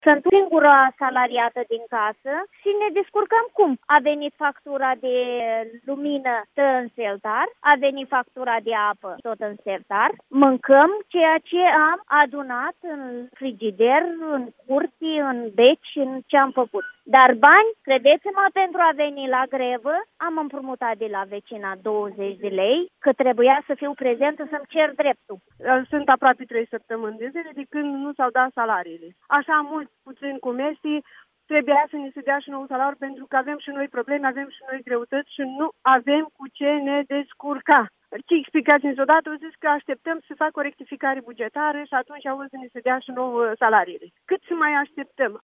Sunt singura salariată din casă și ne descurcăm cum? A venit factura de lumină tot în sertar, a venit factura de apă tot în sertar, mâncăm ceea ce am adunat în frigider, în curți, în beci, în ce am făcut. Dar bani, credeți-mă, pentru a veni la grevă, am împrumutat de la vecina 20 de lei, că trebuia să fiu prezentă să-mi cer dreptul. Sunt aproape 3 săptămâni de zile de când nu s-au dat salariile. Așa mult puțin comerții trebuia să ne se dea și nou salariu pentru că avem și noi probleme, avem și noi greutăți și nu avem cu ce ne descurca. Ce explicați odată, au zis că așteptăm să facă o rectificare bugetară și atunci au să ne se dea și nou salariile. Cât să mai așteptăm?